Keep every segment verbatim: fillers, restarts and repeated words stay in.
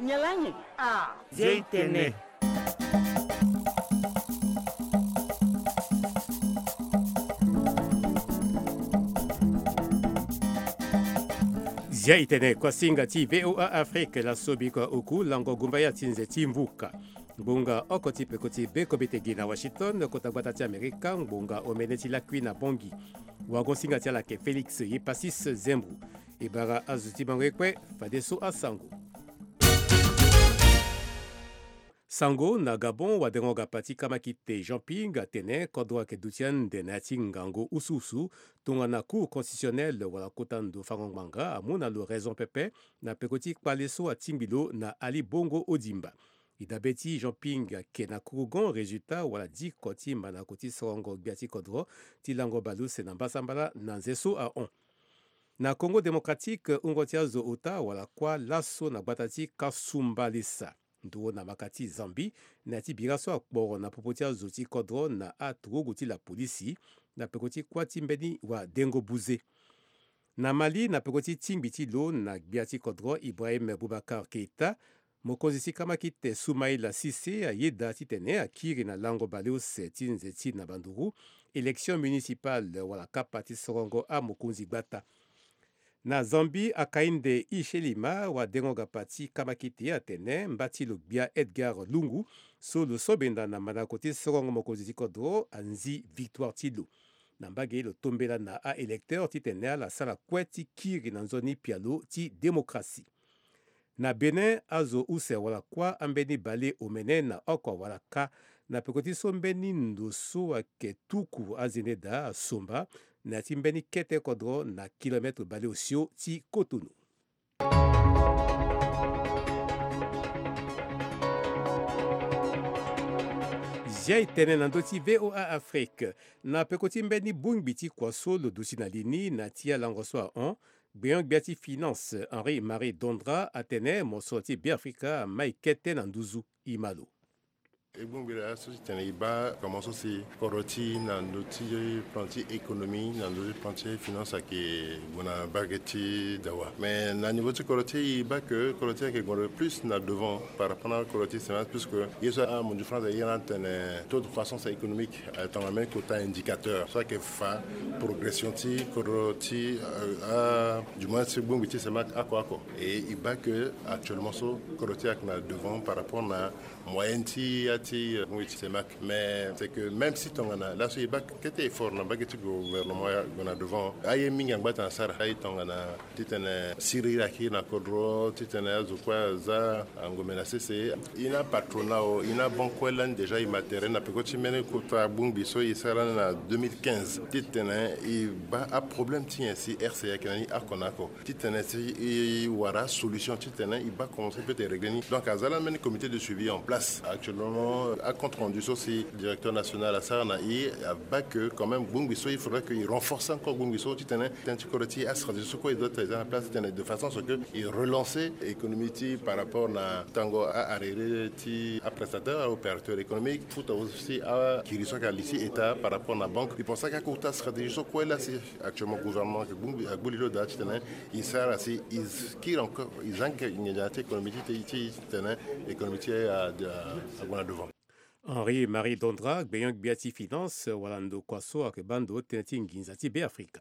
Nyalanya. Ah, Zeitene. Zia itene kwa singa ti V O A Afrique la sobi kwa uku lango gumbaya tinze timvuka. Mbunga okoti pekoti beko betegi na Washington kota gwata ti Amerika mbunga omeneti la kui na bongi. Wago singa ti alake Felix Yepasis Zembru. Ibara azuti bangwekwe fadeso asango. Sango na Gabon wadengoga pati kamakite Jean-Ping atene kodwa ke dutian de nati ngango ususu tunga na cour constitutionnelle wala kotando fangongmanga amuna lo raison pepe na pekoti kwaleso atimbilo na Ali Bongo Odimba. Idabeti Jean-Ping ke na kurugon resultat wala di koti mana koti sorongo biati kodro tilango balu se na basambala na nzeso a on. Na Congo démocratique ungotia zo ota wala kwa laso na batati kasumbalisa. Nduo na makati Zambi na ti biraso akporo na popotia zoti kodro na atuguti la polisi na pekoti kwati mbeni wa Dengo Buze. Na Mali na pekoti timbiti lo na biati kodro Ibrahim Boubacar Keita mokonzi kama kite Soumaïla Cissé a yeda titene akiri na lango baleo setin zeti na banduru élection municipale wala kapati sorongo a mokonzi gbata. Na Zambie akainde Ishelima wa dengoga pati kamakiti atene mbati lubia Edgar Lungu so lo sobenda na manakoti sorongo mokonzi kodro anzi victoire tilo. Na mbage lo tombela na a électeur titene la sala kweti kiri na nzoni pialo ti démocratie. Na Benin azo use wala kwa ambeni bale omene na okwa wala ka na pekoti sombeni ndoso wa ketuku azeneda somba na timbeni kete kodro na kilometre bale osio ti Cotonou. Zia itene na ndoti V O A Afrique na pekoti mbeni bungbiti kwa solo dosi na lini na tia langoswa on Béang Biati Finance Henri-Marie Dondra atene mosoti Biafrika maikete na nduzu imalo. Ebungbira société iba commence aussi koroti na ndoti planti économie na ndoti planti finance ke bona bageti dawa mais na niveau de koroti iba que koroti ke gon plus na devant par rapport à koroti c'est plus que yeso a mon France il y a un taux de croissance économique étant la même quota indicateur soit que fa progression ti koroti a du moins c'est bon c'est mak akwa akwa et iba que actuellement so koroti ak na devant par rapport na moyenne ti oui, c'est mac. Mais c'est que même si tu as là, c'est que tu es fort, dans le gouvernement, on a devant. Aïe, minga ngba tan sara, aïe ton na, titane Syrie qui na kodro, titane zokwa za angomena c'est il a patronat, il a bon quoi déjà il matériel na pekoti mene kota bungbi so il sera en deux mille quinze. Titane il ba a problème tien si R C A kanani akonako. Titane il wara solution titane il va commencer peut être régler. Donc azala mene comité de suivi en place actuellement. À compte rendu aussi le directeur national à Saranaï a que quand même Bungiso il faudrait qu'il renforce encore Bungiso titane tantikoroti à stratégie quoi il doit être en place de façon à ce que il relancer l'économie par rapport à tango à arrière ti à prestataire à opérateur économique tout aussi à qui reçoit à l'ici état par rapport à la banque c'est pour ça qu'à court stratégie sur quoi là c'est actuellement gouvernement que Bungi à Boulilo da titane il sert assez il qui encore ils ont une économie titane économie à à devant. Henri-Marie Dondra, Béang Biati Finance, Walando Kwaso, Akebando, Teneti Nginzati, Béafrika.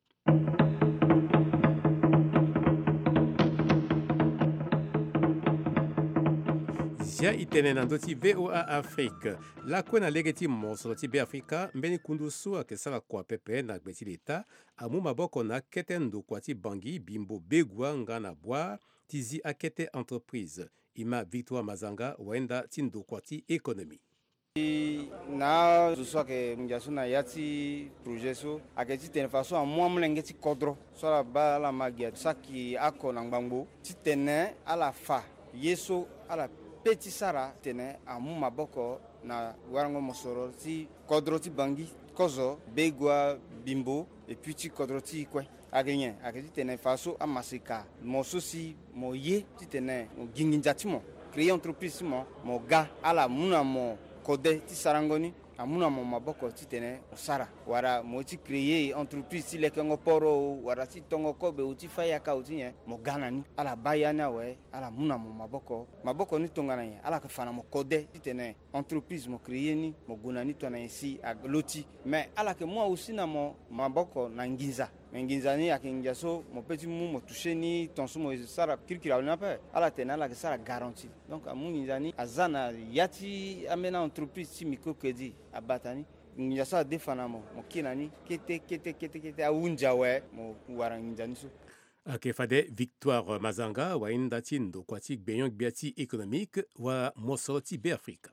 Zia itene na ndoti V O A Afrique. La kwena legeti monsoloti Béafrika, mbeni kundusu akesala kwa pepe na gbeti leta, amu maboko na ketendo kwati bangi, bimbo begwa ngana bwa, tizi akete entreprise. Ima Victoire Mazanga, wenda tindo kwati économie. Na zo ke mjasu na yati projet so aketi ten façon a moi mlengeti kodro so la ba la magia saki ako na ngbango titene ala fa yeso ala petit sara tene a mu maboko na warango mosoro ti kodro ti bangi kozo begwa bimbo et puis ti kodro ti kwe agenya aketi ten façon a masika mo sosi mo ye titene ginginjati mo créer entreprise mo mo ga ala muna mo kode ti sarangoni amuna mo maboko ti tene sara wara mo ti créer entreprise ti leke ngo poro wara ti tongo kobe uti faya ka uti nye mo gana ni ala bayana we ala muna mo maboko maboko ni tongana ye ala ka fana mo kode ti tene entreprise mo créer ni mo guna ni tona ici a loti mais ala ke moi aussi na mo maboko na nginza nginza ni akinja so mo petit mu mo toucher ni tonso mo sara kirkira na pa ala tena ala ke sara garantie donc amu nginza ni azana yati amena entreprise ti micro crédit abatani nginja sa defana mo mo kinani kete kete kete kete aunja we mo wara nginja ni so ake fade Victoire Mazanga wa inda tindo kwa ti gbeyon gbiati économique wa mosoroti be Afrika.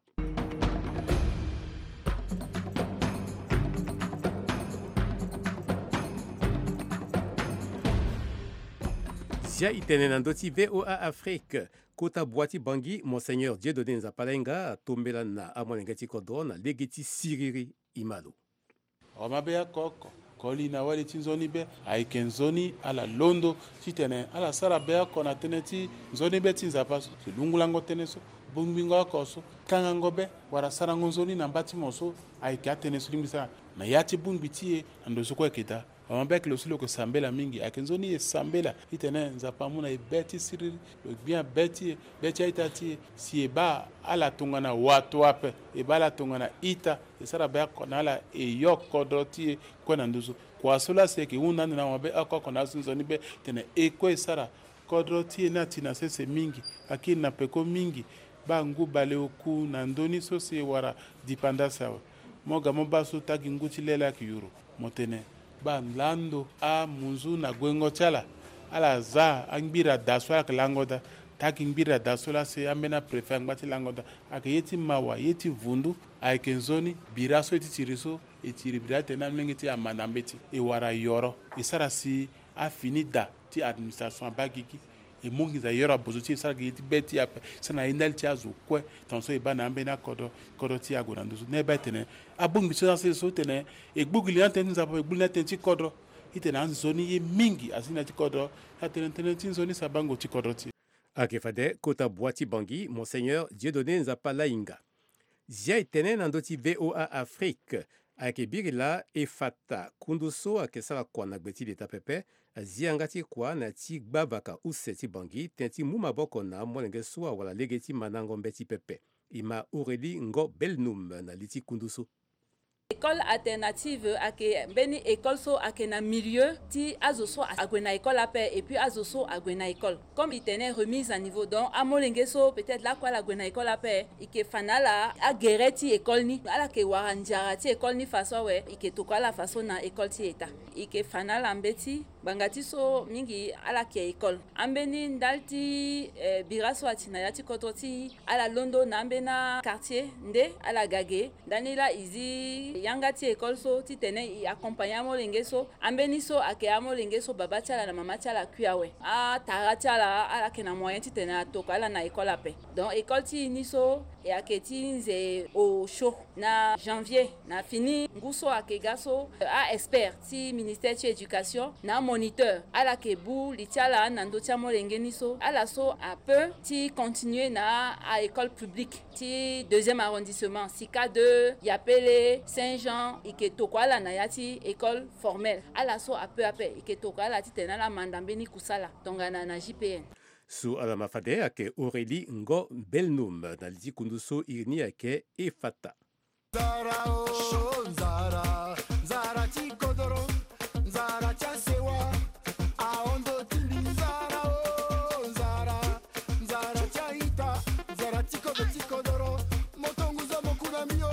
Zia itene nandoti V O A Afrique kota boati bangi Monseigneur Dieudonné Nzapalenga tombela na amonengeti kodona legeti siriri imalo. Omabeya koko koli na wali tinzoni be aikenzoni ala londo titene ala sara beya kona teneti nzoni be tinzapaso silungulango teneso bungbingo akoso kangango be wara sara ngonzoni na mbati moso aika teneso limisa na yati bungbitie andoso kwa kita Amambek le silo ko sambela mingi akenzoni e sambela itene nzapamuna e beti siriri le bien beti beti itati si eba ala tungana watu ape eba la tungana ita esara ba konala e yokodoti kona nduzu kwa sola seke unani na mabe akokona sunzoni be tene eko esara kodoti na tina sese mingi akina peko mingi bangu bale oku na ndoni so se wara dipanda sawa moga mobaso tagi nguti lela ki euro motene ba lando a munzu na gwengo chala ala za angbira daswa ka langoda taki ngbira daswa se amena prefer ngati langoda akayeti mawa yeti vundu aikenzoni biraso eti tiriso eti ribirate na mengeti amanambeti e wara yoro isara si afinida ti administration bagiki e mungi za yoro bozuti sara giti beti ape sana indal ti azu kwe tonso e bana ambena kodo kodo ti agona nduzu ne betene abungi so se so tene e gbugili anten za po e gbugili anten ti kodo itene anzoni ye mingi asina ti kodo atene tene ti zoni sabango ti kodo ti akefade kota boati bangi Monseigneur Dieudonné Nzapalainga zia itene nandoti V O A Afrique akebirila efata kunduso akesala kwa na gbeti leta pepe ziangati kwa na ti gbavaka useti bangi tenti mumaboko na molenge soa wala legeti manango mbeti pepe ima Aurélie Ngo Belnum na liti kunduso. École alternative ake beni école so ake na milieu ti azoso agwena école ape et puis azoso agwena école comme il tenait remise à niveau donc amolenge so peut-être là quoi la gwena école ape ike fanala a gereti école ni ala ke waranjara ti école ni faso we ike tokwa la faso na école ti eta ike fanala mbeti bangati so mingi ala ke école ambeni ndalti eh, biraso atina yati kototi ala londo na ambena quartier nde ala gage danila izi yangati école so ti tene i accompagner molenge so ambeni so ake amolenge so baba tiala na mama tiala kuyawe a tara tiala ala ke na moyen ti tene atoka ala na école ape donc école ti ni so e ake ti nze au chaud na janvier na fini nguso ake gaso a expert ti ministère ti éducation na moniteur ala ke bu li tiala na ndo tia molenge ni so ala so a peu ti continuer na a école publique ti deuxième arrondissement sika de yapele Saint-Jean ike tokwala na yati école formelle ala so a peu a peu ike tokwala ti tena la mandambeni kusala tongana na J P N Su alama fade ake Aurélie Ngo Belnum na liti kunduso irni ake efata. Zara o zara zara ti kodoro zara cha sewa aondo tili zara o zara zara cha ita zara ti kodo ti kodoro motongu za mokuna mio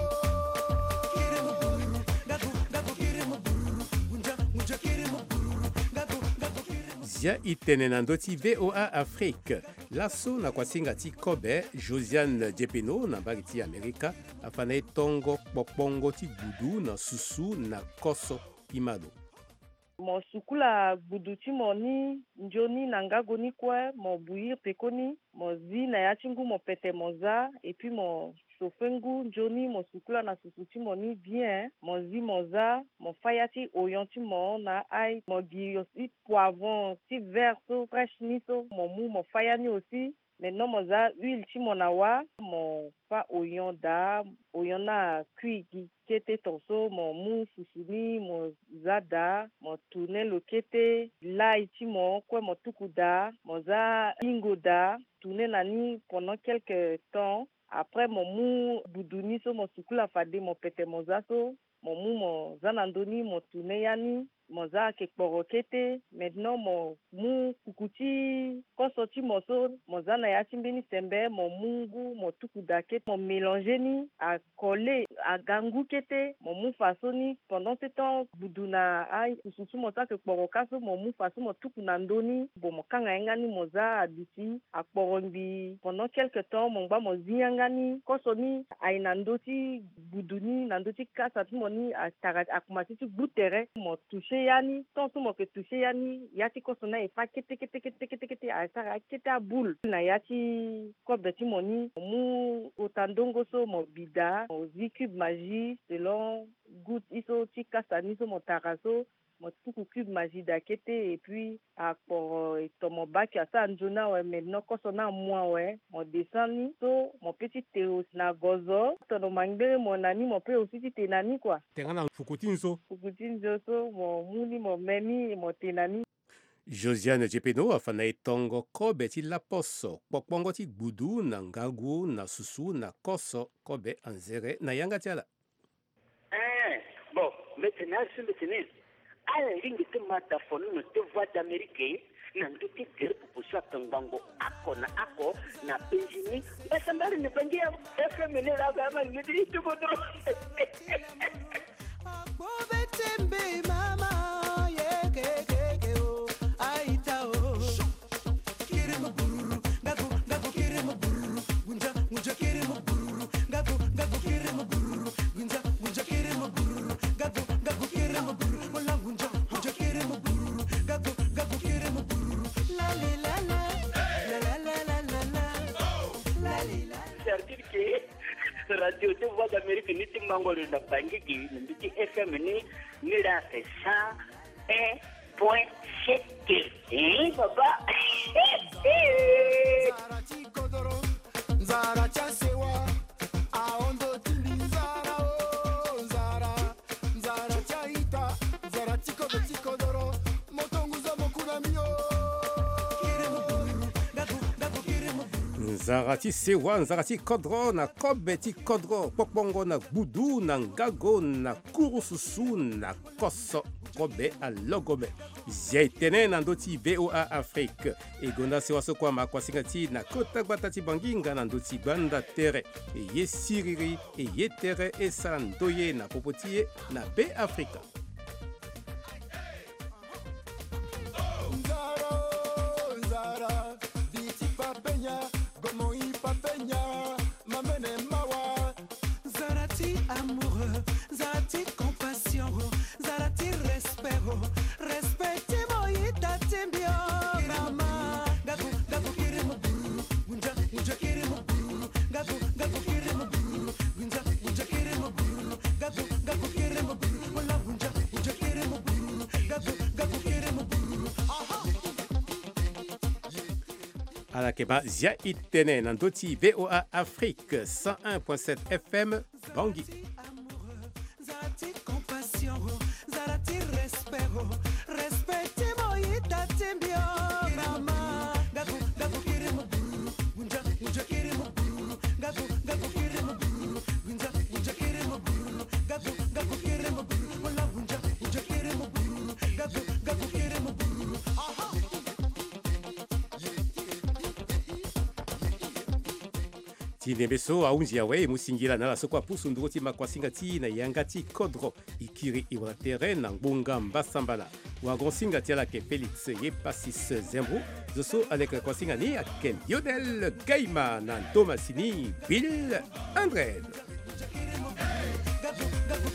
kire mo bururu gago gago kire mo bururu unja unja kire mo bururu gago gago kire mo zia itene nandoti V O A Afrique laso na kwasinga ti kobe Josiane Diepeno na mbagi ti Amerika afana e tongo kpokpongo ti gudu na susu na koso imalo. Mo sukula gudu ti mo ni njoni na ngago ni kwe mo buir pekoni mo zi na yachingu mo pete mo za et puis mo sofengu njoni mo sukula na susu ti mo ni bien mo zi mo za mo faya ti oyon ti mo na ai mo gi aussi poivron ti vert so fresh ni so mo mu mo faya ni aussi maintenant moza huile ti mo na wa mo fa oignon da oignon na cuit kete tonso mo mu fusini mo zada mo tourner lo kete lai ti mo kwe mo tuku da mo za ingo da tourner nani pendant quelques temps. Après mon mou buduni so mo sukula fade mo pete mo za so mo mou mo zanandoni mo tourner yani mo za ke kporokete maintenant mo mou kukuti ko sorti mo so mo za na ya chimbini sembe mo mungu mo tuku dake mo mélanger ni a coller a gangu kete mo mou fasoni pendant ce temps buduna ai kususu mo ta ke kporoka so mo mou faso mo tuku na ndoni bo mo kanga ngani mo za abisi a kporombi pendant quelque temps mo ngba mo ziangani ko soni ai na ndoti buduni na ndoti kasa ti mo ni a tara akumati ti butere mo toucher yani ton so mo ke toucher yani yati ko sona e fa kete kete kete kete kete a sara kete a boule na yati ko beti mo ni mu otandongo so mo bida mo zi cube magie selon goût iso ti kasa ni so mo taraso mo tuku cube magie da kete et puis a pour tomo baki asa njona ouais maintenant ko sona moi ouais mo descend ni so mo petit théos na gozo tono mangbe mo nani mo pe aussi ti tenani quoi tengana fukutinzo fukutinzo so mo muni mo memi mo tenani. Josiane Jepeno afana etongo kobe ti laposo kpokpongo ti gbudu na ngagu na susu na koso kobe anzere na yanga tiala. Eh bon maintenant c'est maintenant ala ringi te mata fonu no te voix d'Amérique na nduti tere pupusa tangango ako na ako na penjini basa mbali ne pangia efe mene la gama ni ndi tu bodo bobe tembe mama ye ke ke ke o aita o kire mo bururu gago gago kire mo bururu gunja gunja kire mo bururu gago gago kire mo bururu gunja gunja kire mo bururu gago gago kire mo bururu mola gunja gunja kire mo bururu gago gago kire mo bururu la la la la la la la la la la la c'est-à-dire que radio te voix d'Amérique ni ti mangolo na bangi ki ni ti F M ni ni la fait ça un point sept eh papa Zarati kodoro Zarati sewa aondo tindi zara o zara Zarati ita Zarati kodoti kodoro motonguza mokuna mio kire mo bururu gago gago kire mo bururu Zarati sewa Zarati kodro na kobe ti kodro kpokpongo na gbudu na ngago na kurususu na koso kobe a logome ziaitene na ndoti V O A Afrique egonda sewa so kwa makwasinga ti na kota gbata ti banginga na ndoti banda tere eye siriri eye tere e sara ndoye na popoti ye na B Africa. Zarati amoureux, Zarati compassion, Zarati respect, respectez-moi ita tembio mama gago gago kire mo bururu gunja gunja kire mo bururu gago gago kire mo bururu gunja gunja kire mo bururu gago gago kire mo bururu mola gunja gunja kire mo bururu gago gago kire mo bururu ala keba zia itene na ndoti V O A Afrique cent un point sept F M Bangui. Zarati compassion, Zarati respect, respectez-moi ita tembio mama gago gago kire mo bururu gunja gunja kire mo bururu gago gago kire mo bururu gunja gunja kire mo bururu gago gago kire mo bururu mola gunja gunja kire mo bururu gago gago kire mo bururu tinebeso aunzia we musingila na la sokwa pusu ndoti makwasinga ti na yanga ti kodro ikiri iwa terrain na ngbonga mbasambala wagonsinga ti ala ke Felix ye pasis zembro zoso avec kwasinga ni aken Yodel Gaima na Thomasini Bill Andred.